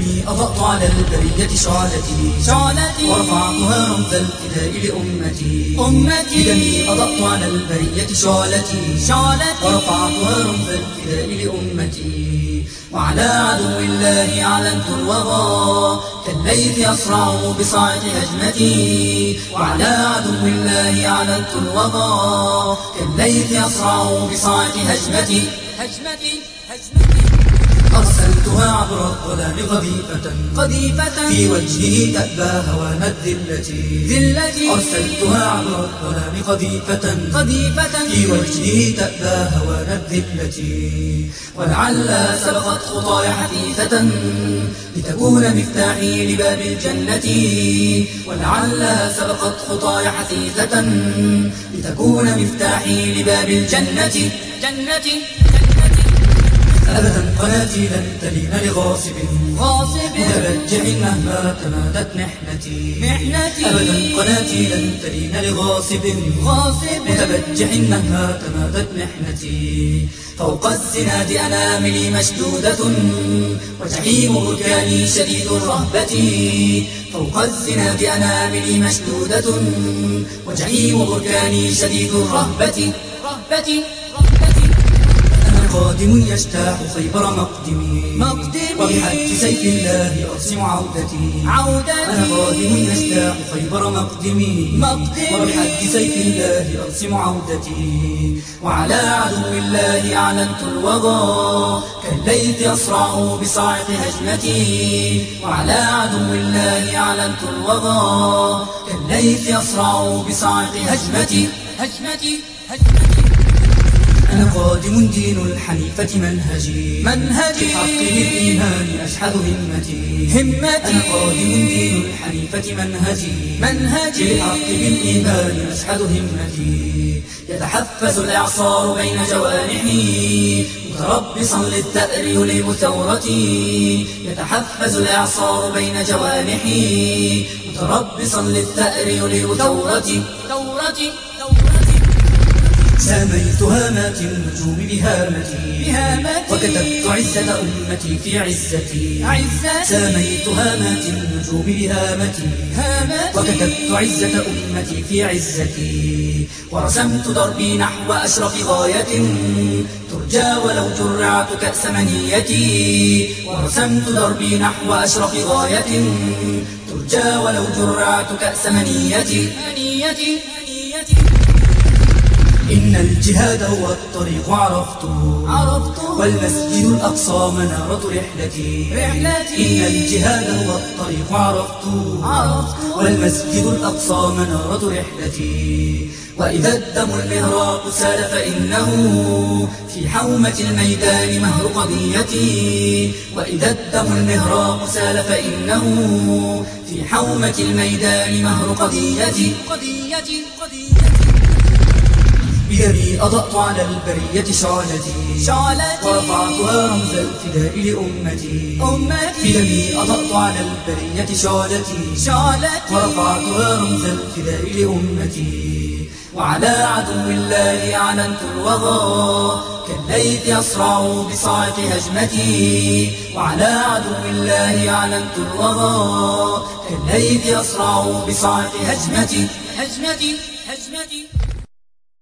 بدمي أضأت على البرية شعلتي ورفعتها رمز الفداء لأمتي بدمي أضأت على البرية شعلتي ورفعتها رمز الفداء لأمتي وعلى عدو الله أعلنت الوغى كالليث يصرع بصاعق هجمتي وعلى عدو الله أعلنت الوغى كالليث يصرع بصاعق هجمتي أرسلتها عبر الظلام قذيفة في وجهه تأبى هوان الذلة أرسلتها عبر الظلام قذيفة في وجهه تأبى هوان الذلة ولعل سبقت خطاي حثيثة لتكون مفتاحي لباب الجنة ولعل سبقت خطاي حثيثة لتكون مفتاحي لباب الجنة أبدا قناتي لن تلين لغاصب متبجح مهما تمادت محنتي أبدا قناتي لن تلين لغاصب متبجح مهما تمادت محنتي فوق الزناد أناملي مشدودة وجحيم بركاني شديد الرهبة فوق الزناد أناملي مشدودة وجحيم بركاني شديد الرهبة قادم يجتاح خيبر مقدمي وبحج سيف الله أرسم عودتي أنا قادم يجتاح خيبر مقدمي وبحج سيف الله أرسم عودتي وعلى عدو الله أعلنت الوغى كالليث يصرع بصاعق هجمتي وعلى عدو الله أعلنت الوغى كالليث يصرع بصاعق هجمتي أنا قادم دين الحنيفة منهجي بحق بالإيمان أشحذ همتي أنا قادم دين الحنيفة منهجي بحق بالإيمان أشحذ همتي يتحفز الإعصار بين جوانحي متربصا للثأر يلم ثورتي يتحفز الإعصار بين جوانحي متربصا للثأر يلم ثورتي ساميت هامات النجوم بهامتي وكتبت عزة أمتي في عزتي ساميت هامات النجوم بهامتي وكتبت عزة أمتي في عزتي ورسمت دربي نحو أشرف غاية ترجى ولو جرعت كأس منيتي ورسمت دربي نحو أشرف غاية ترجى ولو جرعت كأس منيتي إن الجهاد هو الطريق عرفته والمسجد الأقصى منارة رحلتي إن الجهاد هو الطريق عرفته والمسجد الأقصى منارة رحلتي وإذا الدم المهراق سال فإنه في حومة الميدان مهر قضيتي وإذا الدم المهراق سال فإنه في حومة الميدان مهر قضيتي بدمي أضأت على البرية شعلتي ورفعتها رمز الفداء لأمتي بدمي أضأت على البرية شعلتي ورفعتها رمز الفداء لأمتي وعلى عدو الله أعلنت الوغى كالليث يصرع بصاعق هجمتي وعلى عدو الله أعلنت الوغى كالليث يصرع بصاعق هجمتي